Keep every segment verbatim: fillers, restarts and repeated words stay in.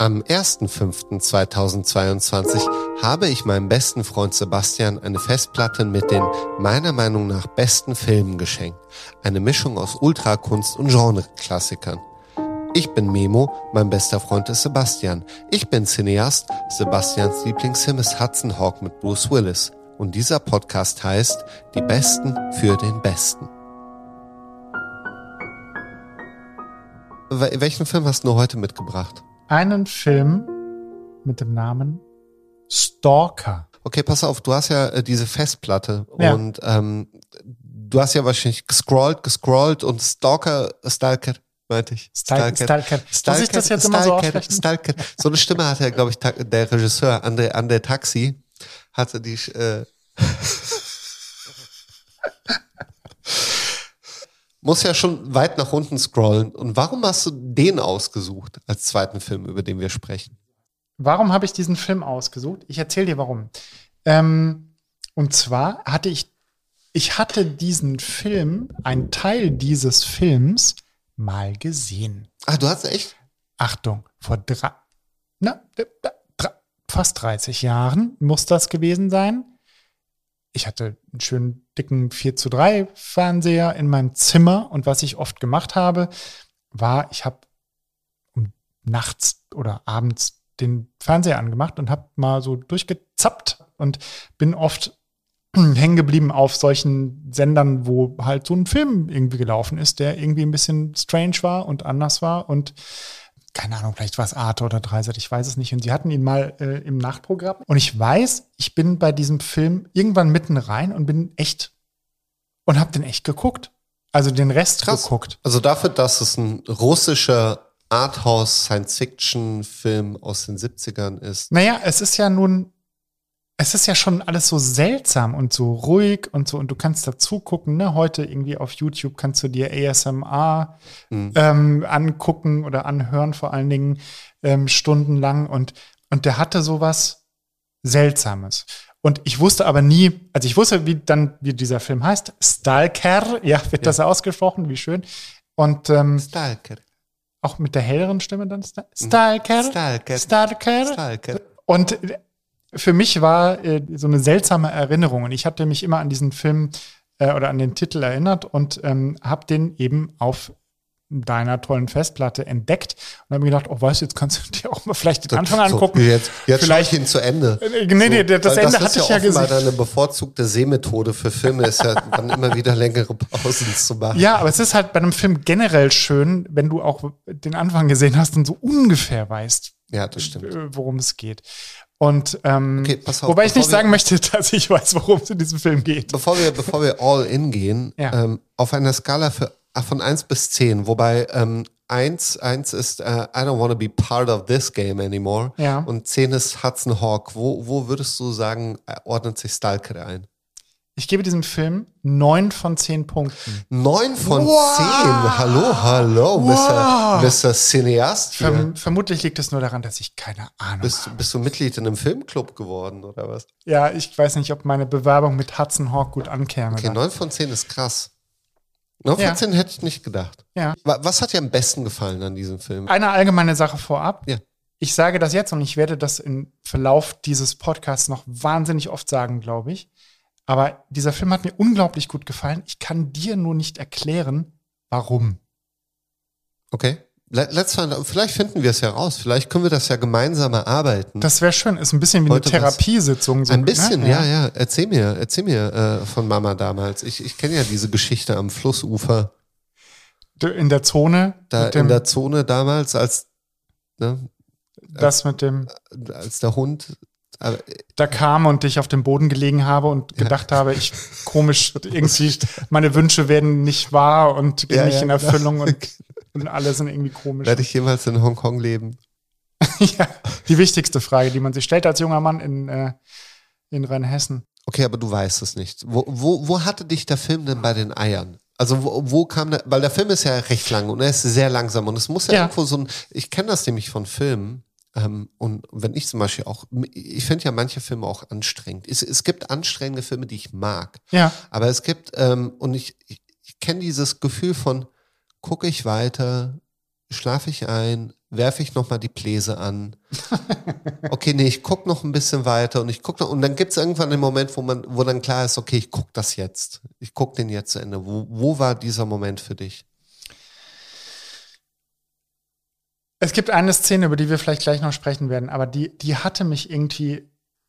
Am ersten fünften zweitausendzweiundzwanzig habe ich meinem besten Freund Sebastian eine Festplatte mit den meiner Meinung nach besten Filmen geschenkt. Eine Mischung aus Ultrakunst und Genre-Klassikern. Ich bin Memo, mein bester Freund ist Sebastian. Ich bin Cineast, Sebastians Lieblingsfilm ist Hudson Hawk mit Bruce Willis. Und dieser Podcast heißt Die Besten für den Besten. Welchen Film hast du heute mitgebracht? Einen Film mit dem Namen Stalker. Okay, pass auf, du hast ja äh, diese Festplatte Ja. und ähm, du hast ja wahrscheinlich gescrollt, gescrollt und Stalker, Stalker, meinte ich. Stalker. Stalker. Muss ich das jetzt immer so aussprechen? Stalker. So eine Stimme hatte ja, glaube ich, ta- der Regisseur an der, an der Taxi hatte die äh, muss ja schon weit nach unten scrollen. Und warum hast du den ausgesucht als zweiten Film, über den wir sprechen? Warum habe ich diesen Film ausgesucht? Ich erzähle dir warum. Ähm, und zwar hatte ich, ich hatte diesen Film, einen Teil dieses Films mal gesehen. Ah, du hast echt? Achtung, vor drei, na, drei, fast dreißig Jahren muss das gewesen sein. Ich hatte einen schönen dicken vier zu drei Fernseher in meinem Zimmer und was ich oft gemacht habe, war, ich habe nachts oder abends den Fernseher angemacht und habe mal so durchgezappt und bin oft hängen geblieben auf solchen Sendern, wo halt so ein Film irgendwie gelaufen ist, der irgendwie ein bisschen strange war und anders war und keine Ahnung, vielleicht war es Arte oder Dreisat, ich weiß es nicht. Und sie hatten ihn mal äh, im Nachtprogramm. Und ich weiß, ich bin bei diesem Film irgendwann mitten rein und bin echt und habe den echt geguckt. Also den Rest Krass. geguckt. Also dafür, dass es ein russischer Arthouse-Science-Fiction-Film aus den siebzigern ist. Naja, es ist ja nun, es ist ja schon alles so seltsam und so ruhig und so. Und du kannst dazu gucken, ne? Heute irgendwie auf YouTube kannst du dir A S M R Mhm. ähm, angucken oder anhören, vor allen Dingen ähm, stundenlang. Und, und der hatte sowas Seltsames. Und ich wusste aber nie, also ich wusste, wie dann, wie dieser Film heißt. Stalker, ja, wird Ja. das ausgesprochen, wie schön. Und ähm, Stalker. auch mit der helleren Stimme dann Sta- Stalker. Stalker. Stalker. Stalker. Und für mich war äh, so eine seltsame Erinnerung. Und ich hatte mich immer an diesen Film äh, oder an den Titel erinnert und ähm, habe den eben auf deiner tollen Festplatte entdeckt und habe mir gedacht, oh, weißt du, jetzt kannst du dir auch mal vielleicht den Anfang angucken. So, jetzt jetzt Vielleicht- vielleicht ihn zu Ende. Äh, nee, nee, So, das weil Ende das hatte ist ich ja offenbar gesehen. deine bevorzugte Sehmethode für Filme, ist ja dann immer wieder längere Pausen zu machen. Ja, aber es ist halt bei einem Film generell schön, wenn du auch den Anfang gesehen hast und so ungefähr weißt, Ja, das stimmt. äh, worum es geht. Und ähm, Okay, pass auf, wobei ich bevor nicht wir- sagen möchte, dass ich weiß, worum es in diesem Film geht. Bevor wir, bevor wir all in gehen, Ja. ähm, auf einer Skala für, ach, von eins bis zehn, wobei ähm, eins, eins ist äh, I don't want to be part of this game anymore Ja. und zehn ist Hudson Hawk. Wo, wo würdest du sagen, äh, ordnet sich Stalker ein? Ich gebe diesem Film neun von zehn Punkten. neun von Wow. zehn. Hallo, hallo, Wow. Mister Mister Cineast hier. Verm vermutlich liegt es nur daran, dass ich keine Ahnung Bist, du- habe. bist du Mitglied in einem Filmclub geworden oder was? Ja, ich weiß nicht, ob meine Bewerbung mit Hudson Hawk gut ankäme. Okay, dann. neun von zehn ist krass. neun Ja. von zehn hätte ich nicht gedacht. Ja. Wa- Was hat dir am besten gefallen an diesem Film? Eine allgemeine Sache vorab. Ja. Ich sage das jetzt und ich werde das im Verlauf dieses Podcasts noch wahnsinnig oft sagen, glaube ich. Aber dieser Film hat mir unglaublich gut gefallen. Ich kann dir nur nicht erklären, warum. Okay. Le- Let's find out. Vielleicht finden wir es ja raus. Vielleicht können wir das ja gemeinsam erarbeiten. Das wäre schön. Ist ein bisschen wie Heute eine was- Therapiesitzung. So, Ein bisschen, ne? ja, ja. Erzähl mir, erzähl mir äh, von Mama damals. Ich, ich kenne ja diese Geschichte am Flussufer, In der Zone. da mit dem, in der Zone damals, als, ne, das mit dem, als der Hund. äh, da kam und ich auf dem Boden gelegen habe und gedacht habe, ich komisch, irgendwie, meine Wünsche werden nicht wahr und gehen Ja, nicht ja, in genau. Erfüllung und, und alle sind irgendwie komisch. Werde ich jemals in Hongkong leben? Ja, die wichtigste Frage, die man sich stellt als junger Mann in, äh, in Rheinhessen. Okay, aber du weißt es nicht. Wo, wo, wo hatte dich der Film denn bei den Eiern? Also wo, wo kam der, weil der Film ist ja recht lang und er ist sehr langsam und es muss ja, Ja. irgendwo so ein, ich kenne das nämlich von Filmen ähm, und wenn ich zum Beispiel auch, ich finde ja manche Filme auch anstrengend. Es, es gibt anstrengende Filme, die ich mag, Ja, aber es gibt, ähm, und ich, ich, ich kenne dieses Gefühl von, gucke ich weiter, schlafe ich ein, werfe ich nochmal die Bläse an. Okay, nee, ich gucke noch ein bisschen weiter und ich gucke noch, und dann gibt es irgendwann den Moment, wo man, wo dann klar ist, okay, ich gucke das jetzt. Ich gucke den jetzt zu Ende. Wo, wo war dieser Moment für dich? Es gibt eine Szene, über die wir vielleicht gleich noch sprechen werden, aber die, die hatte mich irgendwie,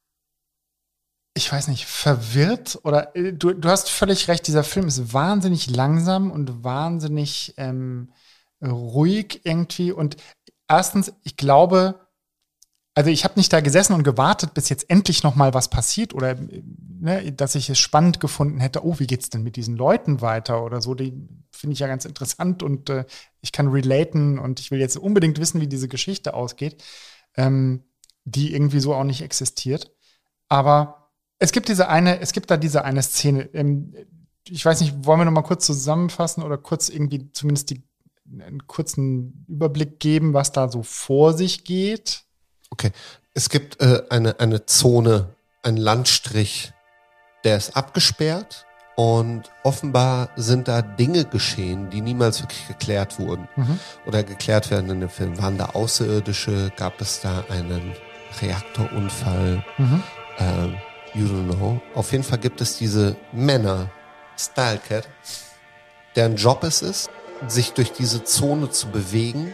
ich weiß nicht, verwirrt oder du, du hast völlig recht, dieser Film ist wahnsinnig langsam und wahnsinnig ähm, ruhig irgendwie und erstens, ich glaube, also ich habe nicht da gesessen und gewartet, bis jetzt endlich noch mal was passiert oder ne, dass ich es spannend gefunden hätte, oh, wie geht's denn mit diesen Leuten weiter oder so, die finde ich ja ganz interessant und äh, ich kann relaten und ich will jetzt unbedingt wissen, wie diese Geschichte ausgeht, ähm, die irgendwie so auch nicht existiert. Aber es gibt diese eine, es gibt da diese eine Szene, ähm, ich weiß nicht, wollen wir noch mal kurz zusammenfassen oder kurz irgendwie zumindest die einen kurzen Überblick geben, was da so vor sich geht? Okay, es gibt äh, eine, eine Zone, einen Landstrich, der ist abgesperrt und offenbar sind da Dinge geschehen, die niemals wirklich geklärt wurden mhm. oder geklärt werden in dem Film. Waren da Außerirdische? Gab es da einen Reaktorunfall? Mhm. Ähm, you don't know. Auf jeden Fall gibt es diese Männer, Stalker, deren Job es ist, sich durch diese Zone zu bewegen,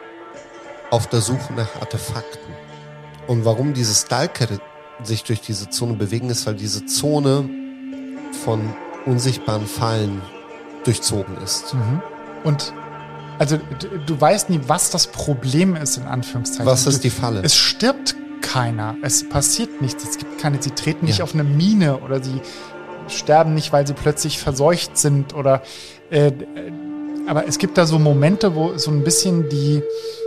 auf der Suche nach Artefakten. Und warum diese Stalker sich durch diese Zone bewegen, ist, weil diese Zone von unsichtbaren Fallen durchzogen ist. Mhm. Und also du, du weißt nie, was das Problem ist, in Anführungszeichen. Was ist die Falle? Es stirbt keiner, es passiert nichts, es gibt keine, sie treten nicht ja. auf eine Mine oder sie sterben nicht, weil sie plötzlich verseucht sind oder äh, aber es gibt da so Momente, wo so ein bisschen die,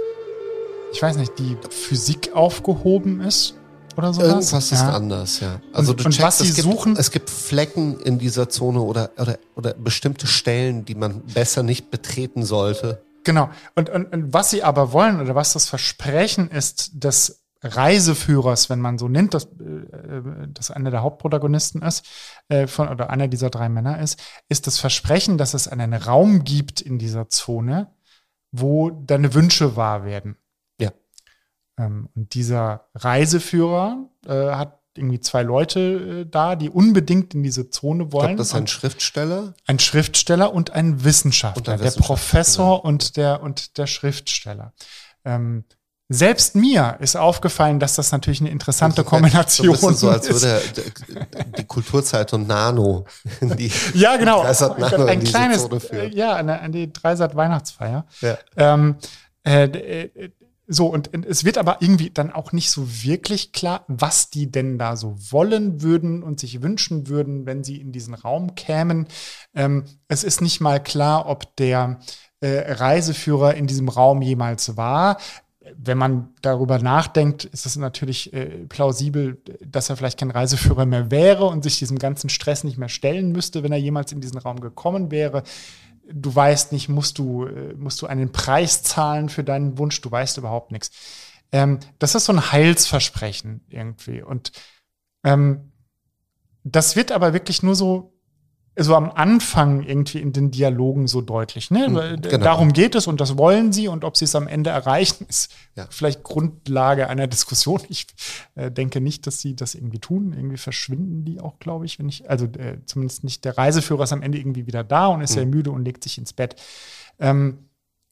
ich weiß nicht, die Physik aufgehoben ist oder sowas. Irgendwas ist ja. anders, ja. Also und, du und checkst, was sie es gibt, suchen, es gibt Flecken in dieser Zone oder, oder, oder bestimmte Stellen, die man besser nicht betreten sollte. Genau. Und, und, und was sie aber wollen oder was das Versprechen ist des Reiseführers, wenn man so nennt, dass das einer der Hauptprotagonisten ist, äh, von, oder einer dieser drei Männer ist, ist das Versprechen, dass es einen Raum gibt in dieser Zone, wo deine Wünsche wahr werden. Ja. Ähm, und dieser Reiseführer äh, hat irgendwie zwei Leute äh, da, die unbedingt in diese Zone wollen. Ich glaube, das ist ein Schriftsteller. Ein Schriftsteller und ein Wissenschaftler. Und ein Wissenschaftler, der Professor genau. und, der, und der Schriftsteller. Ähm, Selbst mir ist aufgefallen, dass das natürlich eine interessante Kombination ist. So, als würde die Kulturzeitung Nano die ja, genau. Dreisat Nano ein kleines, ja, eine, eine Dreisat Weihnachtsfeier. Ja. Ähm, äh, so, und es wird aber irgendwie dann auch nicht so wirklich klar, was die denn da so wollen würden und sich wünschen würden, wenn sie in diesen Raum kämen. Ähm, es ist nicht mal klar, ob der äh, Reiseführer in diesem Raum jemals war. Wenn man darüber nachdenkt, ist es natürlich äh, plausibel, dass er vielleicht kein Reiseführer mehr wäre und sich diesem ganzen Stress nicht mehr stellen müsste, wenn er jemals in diesen Raum gekommen wäre. Du weißt nicht, musst du, äh, musst du einen Preis zahlen für deinen Wunsch, du weißt überhaupt nichts. Ähm, das ist so ein Heilsversprechen irgendwie. Und ähm, das wird aber wirklich nur so so am Anfang irgendwie in den Dialogen so deutlich. Ne? Genau. Darum geht es und das wollen sie und ob sie es am Ende erreichen, ist ja. vielleicht Grundlage einer Diskussion. Ich äh, denke nicht, dass sie das irgendwie tun. Irgendwie verschwinden die auch, glaube ich, wenn ich, also äh, zumindest nicht der Reiseführer ist am Ende irgendwie wieder da und ist mhm. sehr müde und legt sich ins Bett. Ähm,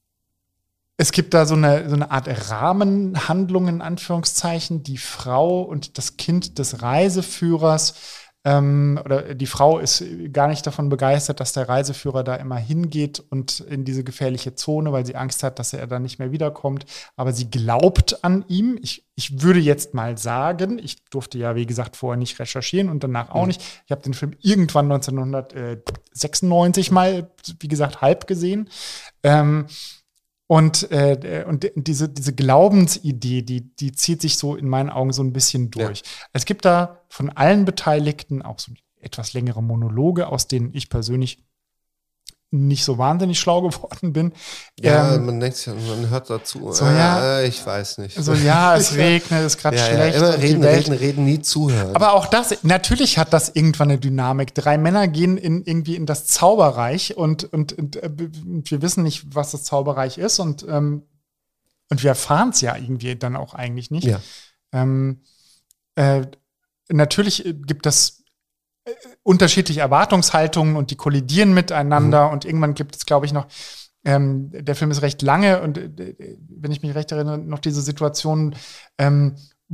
es gibt da so eine, so eine Art Rahmenhandlung in Anführungszeichen. Die Frau und das Kind des Reiseführers Ähm, oder die Frau ist gar nicht davon begeistert, dass der Reiseführer da immer hingeht und in diese gefährliche Zone, weil sie Angst hat, dass er da nicht mehr wiederkommt. Aber sie glaubt an ihm. Ich, ich würde jetzt mal sagen, ich durfte ja, wie gesagt, vorher nicht recherchieren und danach auch mhm. nicht. Ich habe den Film irgendwann neunzehnhundertsechsundneunzig mal, wie gesagt, halb gesehen. Ähm, Und, äh, und diese, diese Glaubensidee, die, die zieht sich so in meinen Augen so ein bisschen durch. Ja. Es gibt da von allen Beteiligten auch so etwas längere Monologe, aus denen ich persönlich nicht so wahnsinnig schlau geworden bin. Ja, ähm, man denkt ja, man hört dazu. So, ja, äh, ich weiß nicht. So, ja, es regnet, es ist gerade ja, schlecht. Ja, immer reden, reden, reden, nie zuhören. Aber auch das, natürlich hat das irgendwann eine Dynamik. Drei Männer gehen in, irgendwie in das Zauberreich und, und, und, und wir wissen nicht, was das Zauberreich ist und ähm, Und wir erfahren es ja irgendwie dann auch eigentlich nicht. Ja. Ähm, äh, natürlich gibt es äh, unterschiedliche Erwartungshaltungen und die kollidieren miteinander. Mhm. Und irgendwann gibt es, glaube ich, noch, ähm, der Film ist recht lange und äh, wenn ich mich recht erinnere, noch diese Situation, ähm,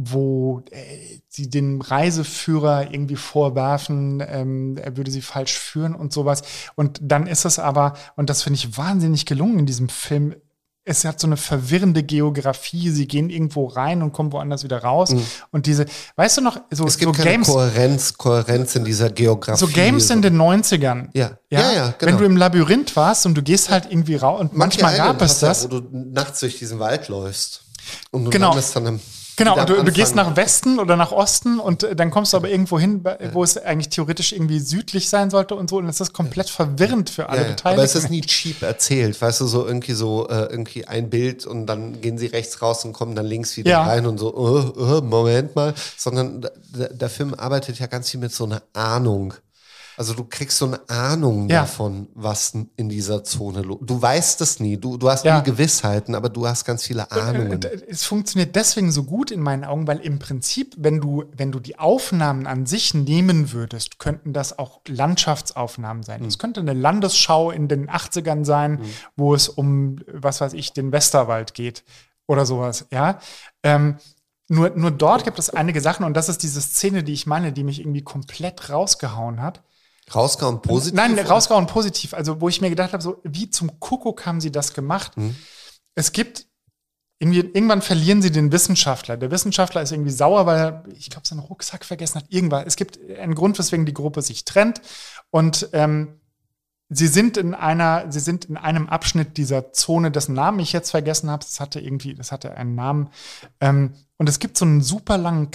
wo äh, sie den Reiseführer irgendwie vorwerfen, ähm, er würde sie falsch führen und sowas. Und dann ist es aber, und das finde ich wahnsinnig gelungen in diesem Film, es hat so eine verwirrende Geografie. Sie gehen irgendwo rein und kommen woanders wieder raus. Mhm. Und diese, weißt du noch, so, es gibt so keine Games. Kohärenz, Kohärenz in dieser Geografie. So Games so. in den neunzigern. Ja, ja, ja, ja, genau. Wenn du im Labyrinth warst und du gehst halt irgendwie raus und Manche manchmal gab es das. Ja, wo du nachts durch diesen Wald läufst. Und du genau. landest dann im Genau, und du, du gehst nach Westen oder nach Osten und äh, dann kommst du aber irgendwo hin, wo es eigentlich theoretisch irgendwie südlich sein sollte und so. Und das ist komplett verwirrend für alle ja, ja. Beteiligten. Aber es ist nie cheap erzählt, weißt du, so irgendwie so äh, irgendwie ein Bild und dann gehen sie rechts raus und kommen dann links wieder ja. rein und so, oh, oh, Moment mal. Sondern der, der Film arbeitet ja ganz viel mit so einer Ahnung. Also du kriegst so eine Ahnung ja. davon, was in dieser Zone los ist. Du weißt es nie, du, du hast ja. nie Gewissheiten, aber du hast ganz viele Ahnungen. Es funktioniert deswegen so gut in meinen Augen, weil im Prinzip, wenn du, wenn du die Aufnahmen an sich nehmen würdest, könnten das auch Landschaftsaufnahmen sein. Es mhm. könnte eine Landesschau in den achtzigern sein, mhm. wo es um, was weiß ich, den Westerwald geht oder sowas, ja. Ähm, nur, nur dort gibt es einige Sachen und das ist diese Szene, die ich meine, die mich irgendwie komplett rausgehauen hat. Rausgehauen positiv? Nein, rausgehauen positiv. Also, wo ich mir gedacht habe, so, wie zum Kuckuck haben sie das gemacht? Hm. Es gibt, irgendwie, irgendwann verlieren sie den Wissenschaftler. Der Wissenschaftler ist irgendwie sauer, weil er, ich glaube, seinen Rucksack vergessen hat. Irgendwas. Es gibt einen Grund, weswegen die Gruppe sich trennt. Und ähm, sie sind in einer, sie sind in einem Abschnitt dieser Zone, dessen Namen ich jetzt vergessen habe. Das hatte irgendwie, das hatte einen Namen. Ähm, und es gibt so einen super langen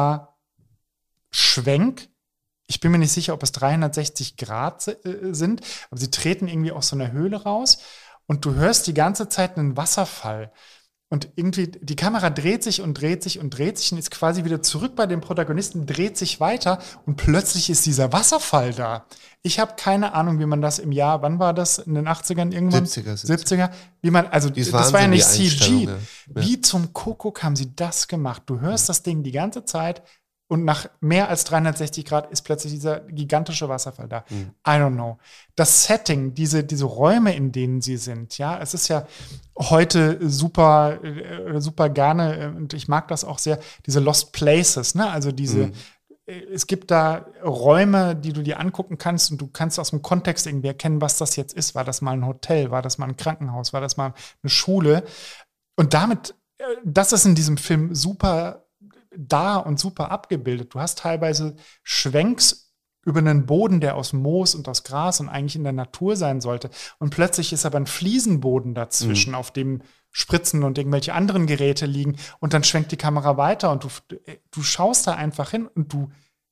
Kameraschwenk. Ich bin mir nicht sicher, ob es dreihundertsechzig Grad äh, sind, aber sie treten irgendwie aus so einer Höhle raus und du hörst die ganze Zeit einen Wasserfall. Und irgendwie, die Kamera dreht sich und dreht sich und dreht sich und ist quasi wieder zurück bei dem Protagonisten, dreht sich weiter und plötzlich ist dieser Wasserfall da. Ich habe keine Ahnung, wie man das im Jahr, wann war das? In den achtzigern irgendwann? siebziger. siebziger. Wie man, also das war ja nicht C G. Ja. Wie zum Kuckuck haben sie das gemacht? Du hörst das Ding die ganze Zeit. Und nach mehr als dreihundertsechzig Grad ist plötzlich dieser gigantische Wasserfall da. Mhm. I don't know. Das Setting, diese, diese Räume, in denen sie sind, ja, es ist ja heute super, äh, super gerne, äh, und ich mag das auch sehr, diese Lost Places, ne? Also diese, mhm. äh, es gibt da Räume, die du dir angucken kannst und du kannst aus dem Kontext irgendwie erkennen, was das jetzt ist. War das mal ein Hotel? War das mal ein Krankenhaus? War das mal eine Schule? Und damit, äh, das ist in diesem Film super da und super abgebildet. Du hast teilweise Schwenks über einen Boden, der aus Moos und aus Gras und eigentlich in der Natur sein sollte. Und plötzlich ist aber ein Fliesenboden dazwischen, mhm. auf dem Spritzen und irgendwelche anderen Geräte liegen. Und dann schwenkt die Kamera weiter und du, du schaust da einfach hin und du,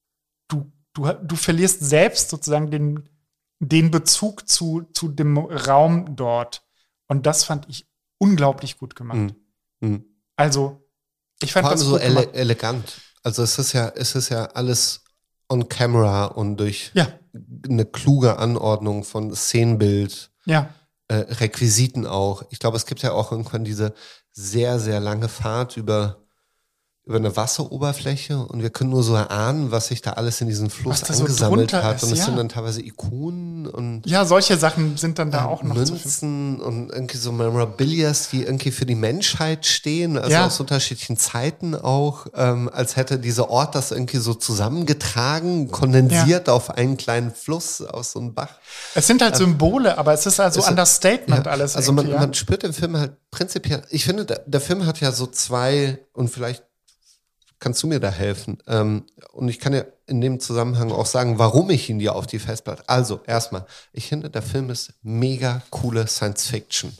du, du, du verlierst selbst sozusagen den, den Bezug zu, zu dem Raum dort. Und das fand ich unglaublich gut gemacht. Mhm. Mhm. Also, ich fand Vor allem das so gut ele- elegant. Also es ist ja, es ist ja alles on camera und durch ja. eine kluge Anordnung von Szenenbild, ja. äh, Requisiten auch. Ich glaube, es gibt ja auch irgendwann diese sehr, sehr lange Fahrt über, über eine Wasseroberfläche und wir können nur so erahnen, was sich da alles in diesem Fluss angesammelt so hat. Ist, und es ja. sind dann teilweise Ikonen und ja, solche Sachen sind dann da äh, auch noch Münzen zu finden. Und irgendwie so Memorabilias, die irgendwie für die Menschheit stehen, also ja. aus unterschiedlichen Zeiten auch, ähm, als hätte dieser Ort das irgendwie so zusammengetragen, kondensiert ja. auf einen kleinen Fluss, aus so einem Bach. Es sind halt Symbole, aber es ist also es, Understatement ja, alles. Also man, ja. man spürt den Film halt prinzipiell, ich finde, der, der Film hat ja so zwei, und vielleicht kannst du mir da helfen? Ähm, und ich kann ja in dem Zusammenhang auch sagen, warum ich ihn dir auf die Festplatte. Also, erstmal, ich finde, der Film ist mega coole Science Fiction.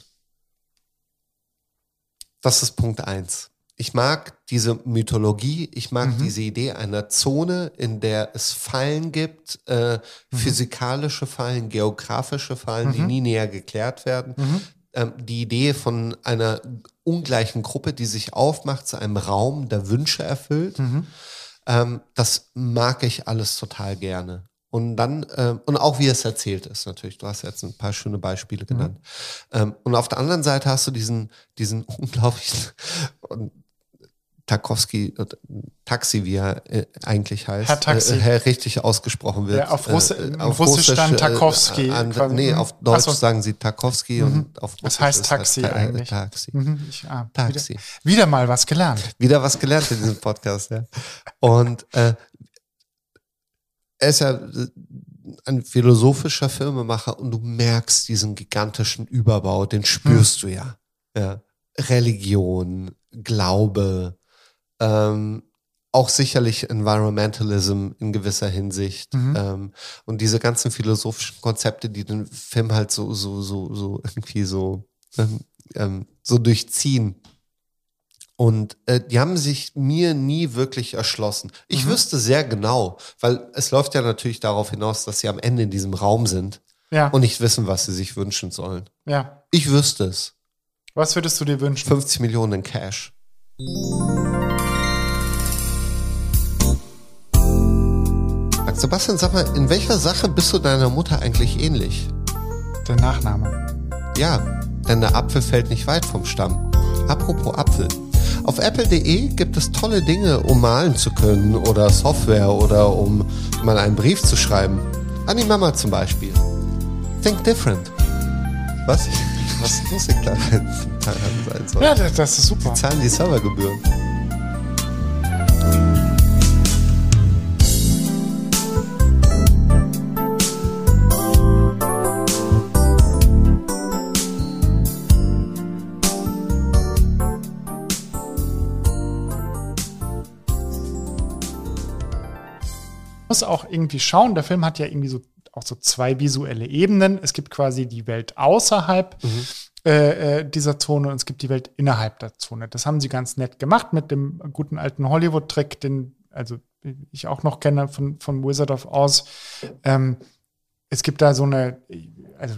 Das ist Punkt eins. Ich mag diese Mythologie, ich mag mhm. diese Idee einer Zone, in der es Fallen gibt, äh, mhm. physikalische Fallen, geografische Fallen, mhm. die nie näher geklärt werden. Mhm. Die Idee von einer ungleichen Gruppe, die sich aufmacht zu einem Raum, der Wünsche erfüllt, mhm. ähm, das mag ich alles total gerne. Und dann, ähm, und auch wie es erzählt ist, natürlich. Du hast jetzt ein paar schöne Beispiele genannt. Mhm. Ähm, und auf der anderen Seite hast du diesen, diesen unglaublichen Tarkovsky, Taxi, wie er äh, eigentlich heißt. Herr Taxi. Äh, Herr richtig ausgesprochen wird. Ja, auf, Russ äh, auf Russisch dann Tarkovsky. Äh, an, nee, auf Deutsch so. sagen sie Tarkovsky mhm. und auf Russisch das heißt Taxi heißt, eigentlich. Taxi. Mhm, ich, ah, Taxi. Wieder, wieder mal was gelernt. Wieder was gelernt in diesem Podcast, ja. Und äh, er ist ja ein philosophischer Filmemacher und du merkst diesen gigantischen Überbau, den spürst hm. du ja. ja. Religion, Glaube, ähm, auch sicherlich Environmentalism in gewisser Hinsicht mhm. ähm, und diese ganzen philosophischen Konzepte, die den Film halt so so so so irgendwie so ähm, ähm, so durchziehen. Und äh, die haben sich mir nie wirklich erschlossen. Ich mhm. wüsste sehr genau, weil es läuft ja natürlich darauf hinaus, dass sie am Ende in diesem Raum sind ja. und nicht wissen, was sie sich wünschen sollen. Ja. Ich wüsste es. Was würdest du dir wünschen? fünfzig Millionen in Cash. Sebastian, sag mal, in welcher Sache bist du deiner Mutter eigentlich ähnlich? Der Nachname. Ja, denn der Apfel fällt nicht weit vom Stamm. Apropos Apfel. Auf apple punkt de gibt es tolle Dinge, um malen zu können oder Software oder um mal einen Brief zu schreiben. An die Mama zum Beispiel. Think different. Was? Was lustig da sein soll. Ja, das ist super. Die zahlen die Servergebühren. Muss auch irgendwie schauen, der Film hat ja irgendwie so auch so zwei visuelle Ebenen. Es gibt quasi die Welt außerhalb mhm. äh, dieser Zone und es gibt die Welt innerhalb der Zone. Das haben sie ganz nett gemacht mit dem guten alten Hollywood-Trick, den also ich auch noch kenne von, von Wizard of Oz. Ähm, es gibt da so eine also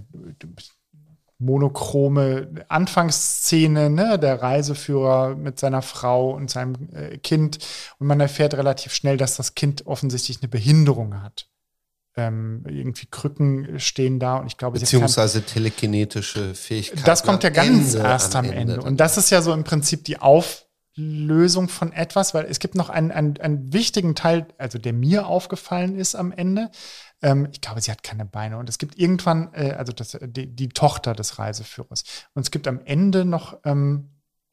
monochrome Anfangsszene, ne, der Reiseführer mit seiner Frau und seinem äh, Kind und man erfährt relativ schnell, dass das Kind offensichtlich eine Behinderung hat. Ähm, irgendwie Krücken stehen da und ich glaube, beziehungsweise telekinetische Fähigkeiten. Das kommt ja ganz Ende, erst am Ende. Ende. Und das ist ja so im Prinzip die Auflösung von etwas, weil es gibt noch einen, einen, einen wichtigen Teil, also der mir aufgefallen ist am Ende. Ähm, ich glaube, sie hat keine Beine. Und es gibt irgendwann, äh, also das, die, die Tochter des Reiseführers. Und es gibt am Ende noch ähm,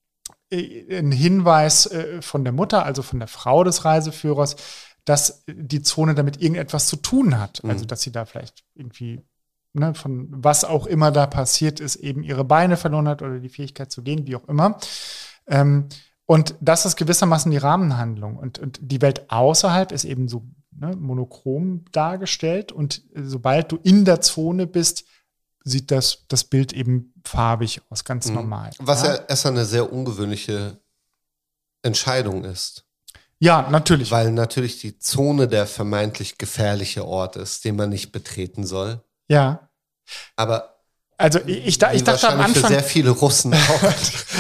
einen Hinweis äh, von der Mutter, also von der Frau des Reiseführers, dass die Zone damit irgendetwas zu tun hat. Mhm. Also, dass sie da vielleicht irgendwie, ne, von was auch immer da passiert ist, eben ihre Beine verloren hat oder die Fähigkeit zu gehen, wie auch immer. Ähm, und das ist gewissermaßen die Rahmenhandlung. Und, und die Welt außerhalb ist eben so ne, monochrom dargestellt. Und sobald du in der Zone bist, sieht das, das Bild eben farbig aus, ganz mhm. normal. Was ja erst eine sehr ungewöhnliche Entscheidung ist. Ja, natürlich. Weil natürlich die Zone der vermeintlich gefährliche Ort ist, den man nicht betreten soll. Ja. Aber also ich, ich, ich dachte am Anfang für sehr viele Russen auch, weil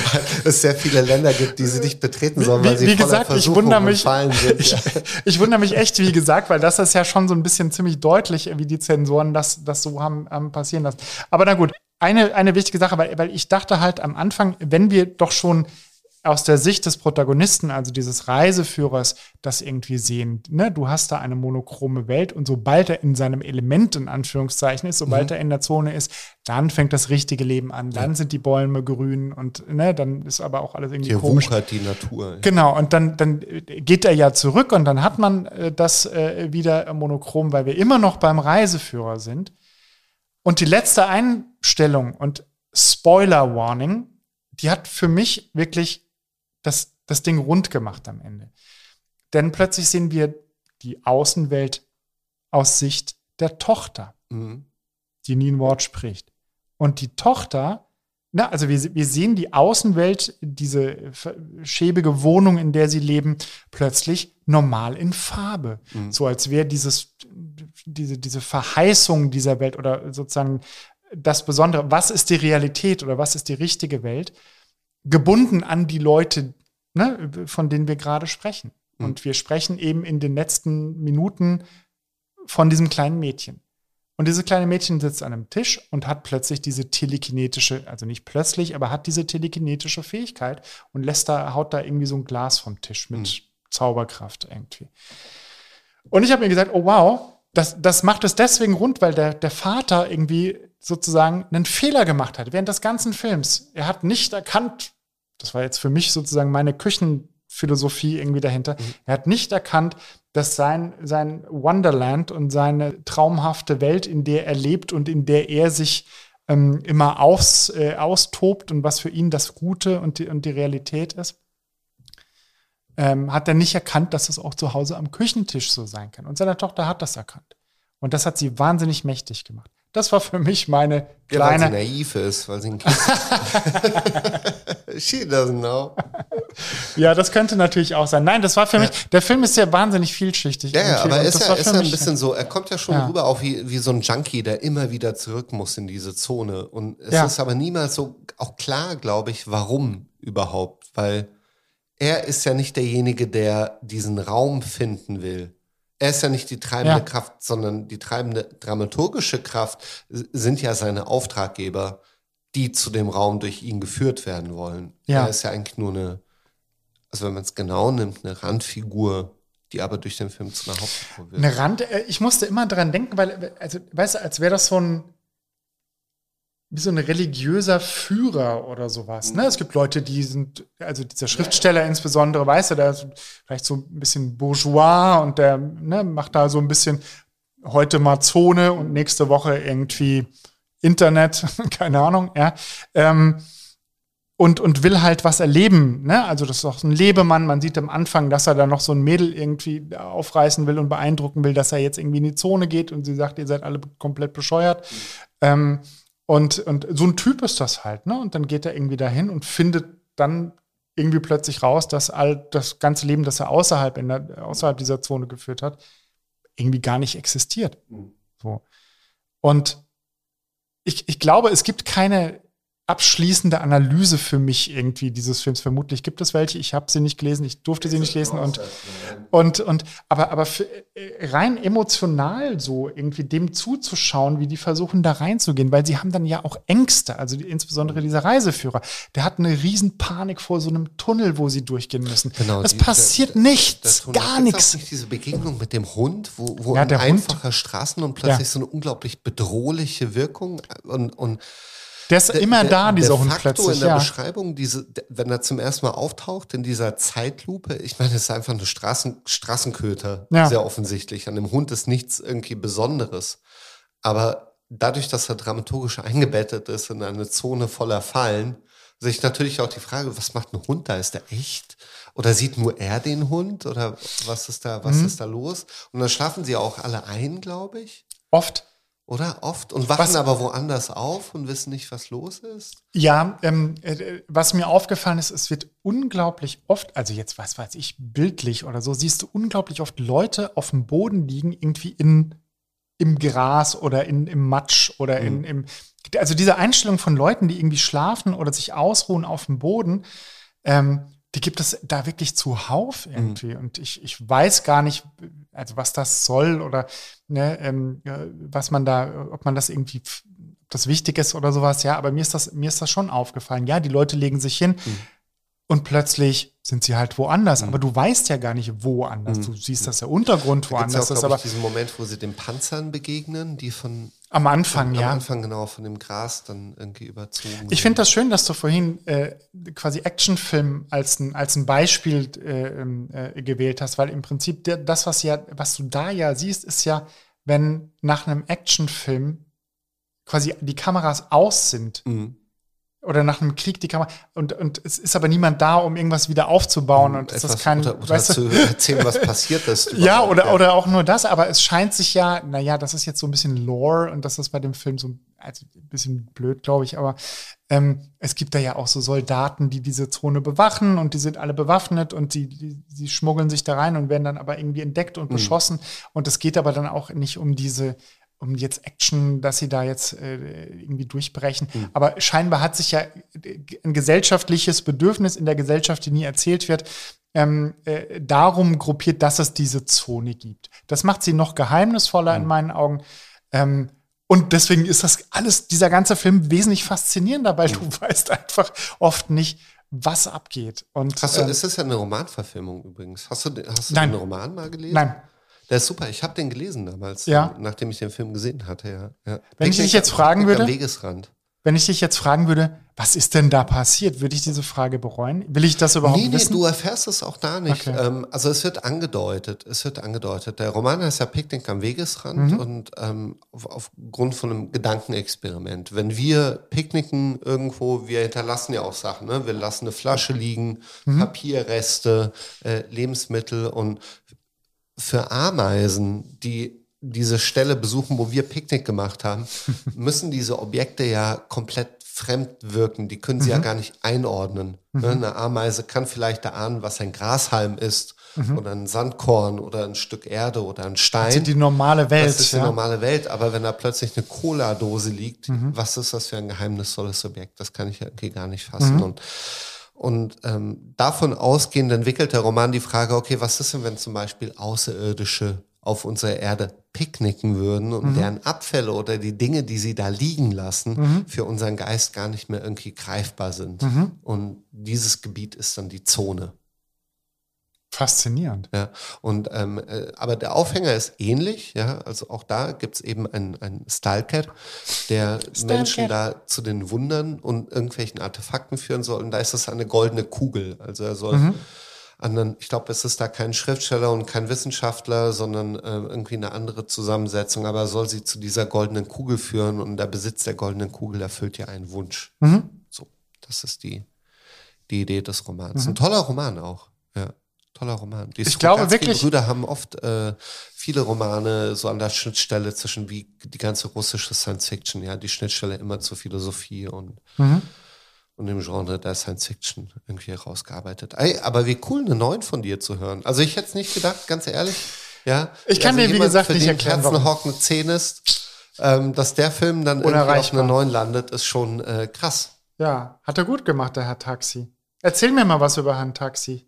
es sehr viele Länder gibt, die sie nicht betreten sollen, weil wie, sie wie voller gesagt, Versuchung ich wundere mich, fallen sind. Ich, ich wundere mich echt, wie gesagt, weil das ist ja schon so ein bisschen ziemlich deutlich, wie die Zensoren das, das so haben, haben passieren lassen. Aber na gut, eine, eine wichtige Sache, weil, weil ich dachte halt am Anfang, wenn wir doch schon aus der Sicht des Protagonisten, also dieses Reiseführers, das irgendwie sehen. Ne? Du hast da eine monochrome Welt und sobald er in seinem Element, in Anführungszeichen, ist, sobald mhm. er in der Zone ist, dann fängt das richtige Leben an. Dann ja. sind die Bäume grün und ne, dann ist aber auch alles irgendwie Hier komisch. wuchert die Natur. Genau, und dann, dann geht er ja zurück und dann hat man äh, das äh, wieder monochrom, weil wir immer noch beim Reiseführer sind. Und die letzte Einstellung und Spoiler Warning, die hat für mich wirklich das, das Ding rund gemacht am Ende. Denn plötzlich sehen wir die Außenwelt aus Sicht der Tochter, mhm. die nie ein Wort spricht. Und die Tochter, na, also wir, wir sehen die Außenwelt, diese schäbige Wohnung, in der sie leben, plötzlich normal in Farbe. Mhm. So als wäre dieses, diese, diese Verheißung dieser Welt oder sozusagen das Besondere, was ist die Realität oder was ist die richtige Welt, gebunden an die Leute, ne, von denen wir gerade sprechen. Mhm. Und wir sprechen eben in den letzten Minuten von diesem kleinen Mädchen. Und dieses kleine Mädchen sitzt an einem Tisch und hat plötzlich diese telekinetische, also nicht plötzlich, aber hat diese telekinetische Fähigkeit und lässt da, haut da irgendwie so ein Glas vom Tisch mit mhm. Zauberkraft irgendwie. Und ich habe mir gesagt, oh wow, das, das macht es deswegen rund, weil der, der Vater irgendwie sozusagen einen Fehler gemacht hat während des ganzen Films. Er hat nicht erkannt, das war jetzt für mich sozusagen meine Küchenphilosophie irgendwie dahinter, mhm. er hat nicht erkannt, dass sein, sein Wonderland und seine traumhafte Welt, in der er lebt und in der er sich ähm, immer aus, äh, austobt und was für ihn das Gute und die, und die Realität ist, ähm, hat er nicht erkannt, dass es auch zu Hause am Küchentisch so sein kann. Und seine Tochter hat das erkannt. Und das hat sie wahnsinnig mächtig gemacht. Das war für mich meine kleine... Ja, weil sie naiv ist, weil sie ein Kind She doesn't know. Ja, das könnte natürlich auch sein. Nein, das war für mich... Der Film ist ja wahnsinnig vielschichtig. Ja, ja, aber er ist ja, ist ja ein bisschen so... Er kommt ja schon ja. rüber auch wie, wie so ein Junkie, der immer wieder zurück muss in diese Zone. Und es ja. ist aber niemals so auch klar, glaube ich, warum überhaupt. Weil er ist ja nicht derjenige, der diesen Raum finden will. Er ist ja nicht die treibende ja. Kraft, sondern die treibende dramaturgische Kraft sind ja seine Auftraggeber, die zu dem Raum durch ihn geführt werden wollen. Ja. Er ist ja eigentlich nur eine, also wenn man es genau nimmt, eine Randfigur, die aber durch den Film zu einer Hauptfigur wird. Eine Rand, ich musste immer dran denken, weil, also, weißt du, als wäre das so ein wie so ein religiöser Führer oder sowas. Ne? Es gibt Leute, die sind, also dieser Schriftsteller ja. insbesondere, weißt du, der ist vielleicht so ein bisschen bourgeois und der ne, macht da so ein bisschen heute mal Zone und nächste Woche irgendwie Internet, keine Ahnung, ja. Ähm, und, und will halt was erleben. Ne? Also das ist auch so ein Lebemann. Man sieht am Anfang, dass er da noch so ein Mädel irgendwie aufreißen will und beeindrucken will, dass er jetzt irgendwie in die Zone geht und sie sagt, ihr seid alle komplett bescheuert. Mhm. Ähm, Und, und so ein Typ ist das halt, ne? Und dann geht er irgendwie dahin und findet dann irgendwie plötzlich raus, dass all das ganze Leben, das er außerhalb, in der, außerhalb dieser Zone geführt hat, irgendwie gar nicht existiert. Mhm. So. Und ich, ich glaube, es gibt keine abschließende Analyse für mich irgendwie dieses Films. Vermutlich gibt es welche. Ich habe sie nicht gelesen, ich durfte sie nicht lesen. Und, und, und aber, aber für, rein emotional so irgendwie dem zuzuschauen, wie die versuchen, da reinzugehen, weil sie haben dann ja auch Ängste. Also die, insbesondere dieser Reiseführer, der hat eine riesen Panik vor so einem Tunnel, wo sie durchgehen müssen. Genau, es passiert der, nichts, der, der gar nichts. Auch nicht diese Begegnung mit dem Hund, wo, wo ja, ein einfacher Hund, Straßen und plötzlich ja. so eine unglaublich bedrohliche Wirkung und, und Der ist der, immer der, da, dieser der Hund Faktor plötzlich. in der ja. Beschreibung, diese, wenn er zum ersten Mal auftaucht, in dieser Zeitlupe, ich meine, es ist einfach eine Straßen, Straßenköter, ja. sehr offensichtlich. An dem Hund ist nichts irgendwie Besonderes. Aber dadurch, dass er dramaturgisch eingebettet ist in eine Zone voller Fallen, sich natürlich auch die Frage, was macht ein Hund da? Ist der echt? Oder sieht nur er den Hund? Oder was ist da, was mhm. ist da los? Und dann schlafen sie auch alle ein, glaube ich. Oft. Oder? Oft. Und wachen was, aber woanders auf und wissen nicht, was los ist? Ja, ähm, äh, was mir aufgefallen ist, es wird unglaublich oft, also jetzt, was weiß ich, bildlich oder so, siehst du unglaublich oft Leute auf dem Boden liegen, irgendwie in, im Gras oder in, im Matsch oder mhm. in, im, also diese Einstellung von Leuten, die irgendwie schlafen oder sich ausruhen auf dem Boden, ähm, die gibt es da wirklich zuhauf irgendwie. Mhm. Und ich, ich weiß gar nicht, also was das soll oder ne, ähm, was man da, ob man das irgendwie, das wichtig ist oder sowas. Ja, aber mir ist das, mir ist das schon aufgefallen. Ja, die Leute legen sich hin mhm. und plötzlich sind sie halt woanders. Mhm. Aber du weißt ja gar nicht, woanders. Mhm. Du siehst, dass der Untergrund da woanders auch, ist. Aber diesen Moment, wo sie den Panzern begegnen, die von Am Anfang, von, ja. Am Anfang, genau, von dem Gras dann irgendwie überzogen. Ich finde das schön, dass du vorhin äh, quasi Actionfilm als ein, als ein Beispiel äh, äh, gewählt hast, weil im Prinzip der, das, was, ja, was du da ja siehst, ist ja, wenn nach einem Actionfilm quasi die Kameras aus sind. Mhm. Oder nach einem Krieg die Kamera und, und es ist aber niemand da, um irgendwas wieder aufzubauen und es ist kein, oder, oder weißt zu du, erzählen, was passiert ist. Ja, oder, ja. oder auch nur das, aber es scheint sich ja, naja, das ist jetzt so ein bisschen Lore und das ist bei dem Film so also ein bisschen blöd, glaube ich, aber ähm, es gibt da ja auch so Soldaten, die diese Zone bewachen und die sind alle bewaffnet und die, die, die schmuggeln sich da rein und werden dann aber irgendwie entdeckt und beschossen mhm. und es geht aber dann auch nicht um diese um jetzt Action, dass sie da jetzt äh, irgendwie durchbrechen. Mhm. Aber scheinbar hat sich ja ein gesellschaftliches Bedürfnis in der Gesellschaft, die nie erzählt wird, ähm, äh, darum gruppiert, dass es diese Zone gibt. Das macht sie noch geheimnisvoller mhm. in meinen Augen. Ähm, und deswegen ist das alles, dieser ganze Film wesentlich faszinierender, weil mhm. du weißt einfach oft nicht, was abgeht. Und, hast du, ähm, ist das ja eine Romanverfilmung übrigens? Hast du, hast du nein. den Roman mal gelesen? Nein. Der ist super. Ich habe den gelesen damals, ja. nachdem ich den Film gesehen hatte. Ja. Ja. Wenn ich dich jetzt fragen würde, am Wegesrand. Wenn ich dich jetzt fragen würde, was ist denn da passiert, würde ich diese Frage bereuen? Will ich das überhaupt nee, nee, wissen? Nee, du erfährst es auch da nicht. Okay. Ähm, also es wird angedeutet, es wird angedeutet. Der Roman heißt ja Picknick am Wegesrand mhm. und ähm, auf, aufgrund von einem Gedankenexperiment. Wenn wir picknicken irgendwo, wir hinterlassen ja auch Sachen, ne? Wir lassen eine Flasche liegen, mhm. Papierreste, äh, Lebensmittel und für Ameisen, die diese Stelle besuchen, wo wir Picknick gemacht haben, müssen diese Objekte ja komplett fremd wirken. Die können sie mhm. ja gar nicht einordnen. Mhm. Eine Ameise kann vielleicht erahnen, was ein Grashalm ist mhm. oder ein Sandkorn oder ein Stück Erde oder ein Stein. Das ist die normale Welt. Das ist die ja. normale Welt. Aber wenn da plötzlich eine Cola-Dose liegt, mhm. was ist das für ein geheimnisvolles Objekt? Das kann ich ja irgendwie gar nicht fassen. Mhm. Und Und ähm, davon ausgehend entwickelt der Roman die Frage, okay, was ist denn, wenn zum Beispiel Außerirdische auf unserer Erde picknicken würden und mhm. deren Abfälle oder die Dinge, die sie da liegen lassen, mhm. für unseren Geist gar nicht mehr irgendwie greifbar sind. Mhm. Und dieses Gebiet ist dann die Zone. Faszinierend. Ja, und ähm, äh, aber der Aufhänger ist ähnlich, ja, also auch da gibt es eben einen, einen Style-Cat, der Style Menschen da zu den Wundern und irgendwelchen Artefakten führen soll. Und da ist es eine goldene Kugel. Also er soll mhm. anderen, ich glaube, es ist da kein Schriftsteller und kein Wissenschaftler, sondern äh, irgendwie eine andere Zusammensetzung, aber er soll sie zu dieser goldenen Kugel führen und der Besitz der goldenen Kugel erfüllt ja einen Wunsch. Mhm. So, das ist die, die Idee des Romans. Mhm. Ein toller Roman auch, ja. Toller Roman. Die ich glaube wirklich. Die Brüder haben oft äh, viele Romane so an der Schnittstelle zwischen wie die ganze russische Science Fiction, ja, die Schnittstelle immer zur Philosophie und, mhm. und dem Genre der Science Fiction irgendwie herausgearbeitet. Ey, aber wie cool, eine neuen von dir zu hören. Also ich hätte es nicht gedacht, ganz ehrlich. Ja, ich kann also dir, wie gesagt, nicht erklären, warum Herzenhawk eine zehn ist, ähm, dass der Film dann irgendwie auf einer neuen landet, ist schon äh, krass. Ja, hat er gut gemacht, der Herr Taxi. Erzähl mir mal was über Herrn Taxi.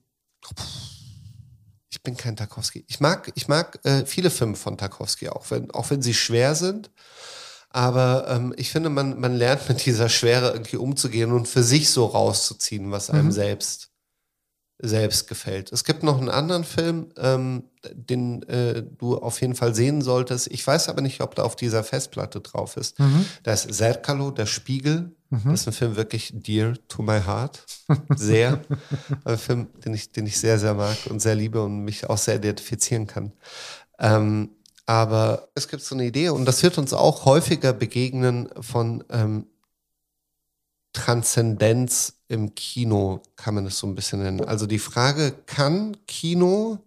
Ich bin kein Tarkovsky. Ich mag, ich mag äh, viele Filme von Tarkovsky, auch wenn, auch wenn sie schwer sind. Aber ähm, ich finde, man, man lernt mit dieser Schwere irgendwie umzugehen und für sich so rauszuziehen, was einem mhm. selbst, selbst gefällt. Es gibt noch einen anderen Film, ähm, den äh, du auf jeden Fall sehen solltest. Ich weiß aber nicht, ob der auf dieser Festplatte drauf ist. Mhm. Da ist Zerkalo, der Spiegel. Mhm. Das ist ein Film wirklich dear to my heart. Sehr. Ein Film, den ich, den ich sehr, sehr mag und sehr liebe und mich auch sehr identifizieren kann. Ähm, aber es gibt so eine Idee und das wird uns auch häufiger begegnen von ähm, Transzendenz im Kino, kann man es so ein bisschen nennen. Also die Frage, kann Kino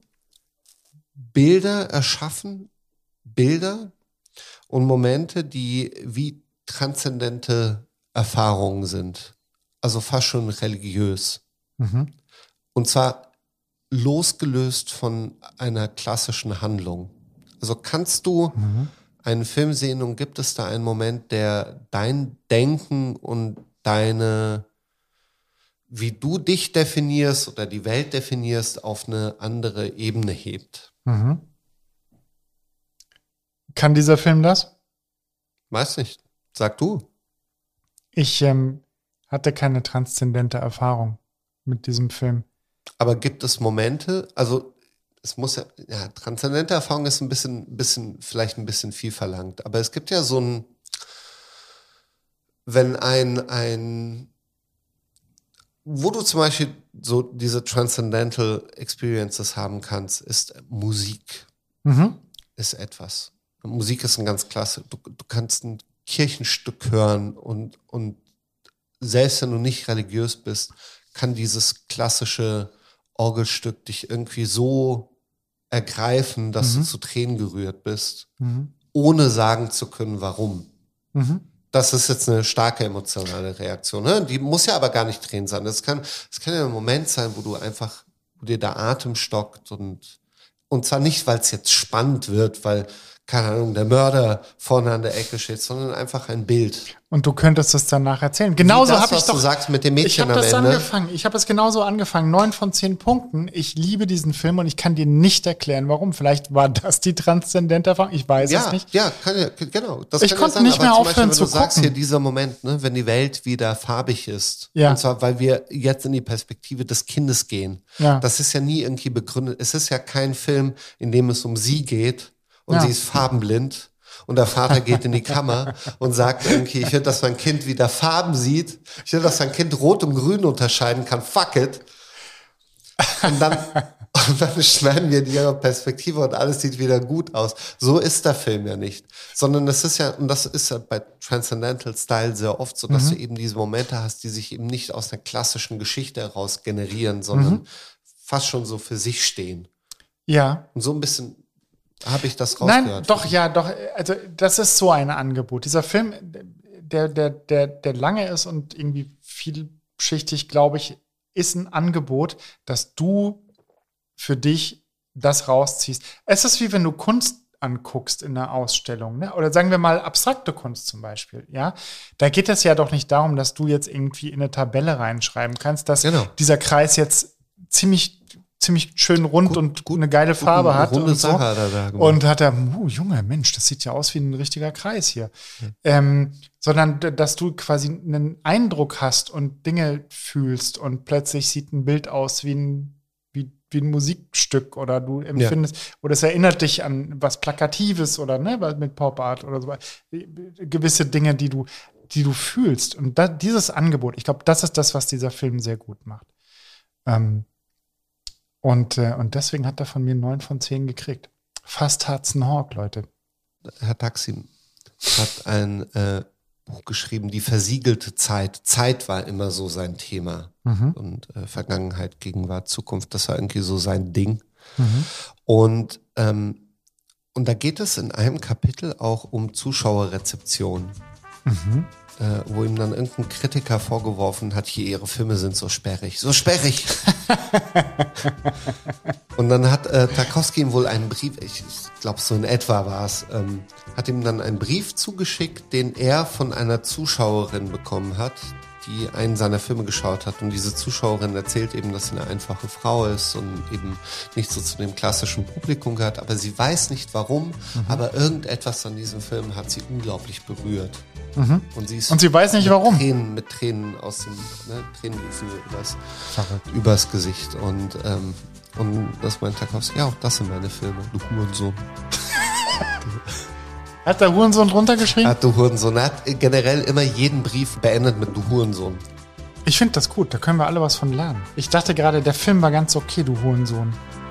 Bilder erschaffen, Bilder und Momente, die wie transzendente Erfahrungen sind, also fast schon religiös. Mhm. Und zwar losgelöst von einer klassischen Handlung. Also kannst du mhm. einen Film sehen und gibt es da einen Moment, der dein Denken und deine, wie du dich definierst oder die Welt definierst, auf eine andere Ebene hebt? Mhm. Kann dieser Film das? Weiß nicht. Sag du. Ich ähm, hatte keine transzendente Erfahrung mit diesem Film. Aber gibt es Momente, also es muss ja, ja, transzendente Erfahrung ist ein bisschen, bisschen, vielleicht ein bisschen viel verlangt, aber es gibt ja so ein, wenn ein, ein, wo du zum Beispiel so diese Transcendental Experiences haben kannst, ist Musik. Mhm. Ist etwas. Musik ist ein ganz klasse, du, du kannst ein Kirchenstück hören und, und selbst wenn du nicht religiös bist, kann dieses klassische Orgelstück dich irgendwie so ergreifen, dass mhm. du zu Tränen gerührt bist, mhm. ohne sagen zu können, warum. Mhm. Das ist jetzt eine starke emotionale Reaktion. Ne? Die muss ja aber gar nicht Tränen sein. Das kann, das kann ja ein Moment sein, wo du einfach, wo dir der Atem stockt und, und zwar nicht, weil es jetzt spannend wird, weil keine Ahnung, der Mörder vorne an der Ecke steht, sondern einfach ein Bild. Und du könntest es danach erzählen. Genauso habe ich doch. Was du sagst mit dem Mädchen ich habe das am Ende. angefangen. Ich habe es genauso angefangen. Neun von zehn Punkten. Ich liebe diesen Film und ich kann dir nicht erklären, warum. Vielleicht war das die transzendente Erfahrung. Ich weiß ja, es nicht. Ja, kann ja, genau. Das ich kann konnte ja sein, nicht mehr aber aufhören zum Beispiel, zu wenn du sagst, gucken. hier dieser Moment, ne, wenn die Welt wieder farbig ist. Ja. Und zwar, weil wir jetzt in die Perspektive des Kindes gehen. Ja. Das ist ja nie irgendwie begründet. Es ist ja kein Film, in dem es um sie geht und Ja. sie ist farbenblind. Und der Vater geht in die Kammer und sagt irgendwie, ich will, dass mein Kind wieder Farben sieht. Ich will, dass mein Kind Rot und Grün unterscheiden kann. Fuck it. Und dann, und dann schneiden wir die ihre Perspektive und alles sieht wieder gut aus. So ist der Film ja nicht. Sondern es ist ja, und das ist ja bei Transcendental Style sehr oft so, dass mhm. du eben diese Momente hast, die sich eben nicht aus einer klassischen Geschichte heraus generieren, sondern mhm. fast schon so für sich stehen. Ja. Und so ein bisschen habe ich das rausgehört. Nein, doch, ja, doch. Also das ist so ein Angebot. Dieser Film, der, der, der, der lange ist und irgendwie vielschichtig, glaube ich, ist ein Angebot, dass du für dich das rausziehst. Es ist wie wenn du Kunst anguckst in einer Ausstellung, ne? Oder sagen wir mal abstrakte Kunst zum Beispiel, ja. Da geht es ja doch nicht darum, dass du jetzt irgendwie in eine Tabelle reinschreiben kannst, dass genau. dieser Kreis jetzt ziemlich ziemlich schön rund gut, und gut, eine geile Farbe hat runde und so. Sache hat er da gemacht. Und hat er, uh, Junge, Mensch, das sieht ja aus wie ein richtiger Kreis hier. Mhm. Ähm, sondern, dass du quasi einen Eindruck hast und Dinge fühlst und plötzlich sieht ein Bild aus wie ein, wie, wie ein Musikstück oder du empfindest, ja. oder es erinnert dich an was Plakatives oder ne, mit Pop Art oder so. Gewisse Dinge, die du, die du fühlst. Und da, dieses Angebot, ich glaube, das ist das, was dieser Film sehr gut macht. Ähm, Und, äh, und deswegen hat er von mir neun von zehn gekriegt. Fast Hudson Hawk, Leute. Herr Taksim hat ein äh, Buch geschrieben, Die versiegelte Zeit. Zeit war immer so sein Thema. Mhm. Und äh, Vergangenheit, Gegenwart, Zukunft, das war irgendwie so sein Ding. Mhm. Und, ähm, und da geht es in einem Kapitel auch um Zuschauerrezeption. Mhm. Äh, wo ihm dann irgendein Kritiker vorgeworfen hat, hier, ihre Filme sind so sperrig, so sperrig. Und dann hat äh, Tarkovsky ihm wohl einen Brief, ich, ich glaube so in etwa war es, ähm, hat ihm dann einen Brief zugeschickt, den er von einer Zuschauerin bekommen hat, die einen seiner Filme geschaut hat. Und diese Zuschauerin erzählt eben, dass sie eine einfache Frau ist und eben nicht so zu dem klassischen Publikum gehört. Aber sie weiß nicht warum, mhm. aber irgendetwas an diesem Film hat sie unglaublich berührt. Mhm. Und, sie ist und sie weiß nicht mit warum. Tränen, mit Tränen aus dem, ne, Tränengefühl übers, übers Gesicht. Und, ähm, und das meint Tarkovsky, ja, auch das sind meine Filme, du Hurensohn. Hat der Hurensohn drunter geschrieben? Hat du Hurensohn. Er hat generell immer jeden Brief beendet mit du Hurensohn. Ich finde das gut, da können wir alle was von lernen. Ich dachte gerade, der Film war ganz okay, du Hurensohn.